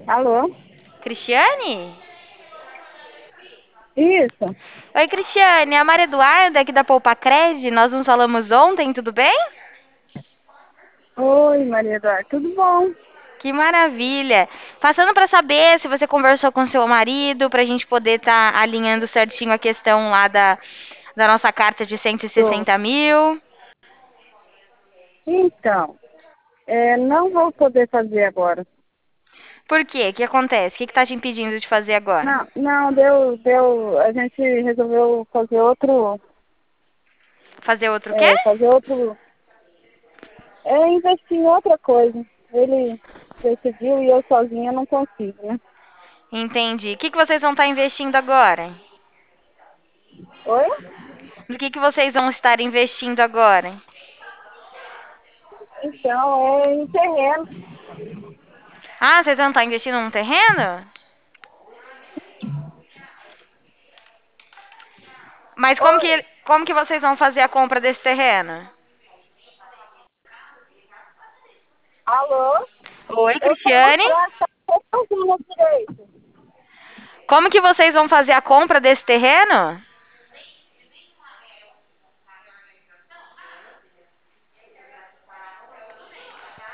Alô? Cristiane? Isso. Oi, Cristiane, é a Maria Eduarda aqui da Poupa Cred. Nós nos falamos ontem, tudo bem? Oi, Maria Eduarda, tudo bom? Que maravilha! Passando para saber se você conversou com seu marido, para a gente poder estar alinhando certinho a questão lá da nossa carta de cento e Tô. sessenta mil. Então, não vou poder fazer agora. Por quê? O que acontece? O que está te impedindo de fazer agora? Não, não, deu, a gente resolveu Fazer outro quê? fazer outro, investir em outra coisa. Ele decidiu e eu sozinha não consigo, né? Entendi. O que vocês vão estar investindo agora? Oi? No que vocês vão estar investindo agora? Então, é em terreno. Ah, vocês vão estar investindo num terreno? Mas Oi, como que vocês vão fazer a compra desse terreno? alô? Oi, Cristiane? Eu acho que eu tô fazendo direito. Como que vocês vão fazer a compra desse terreno?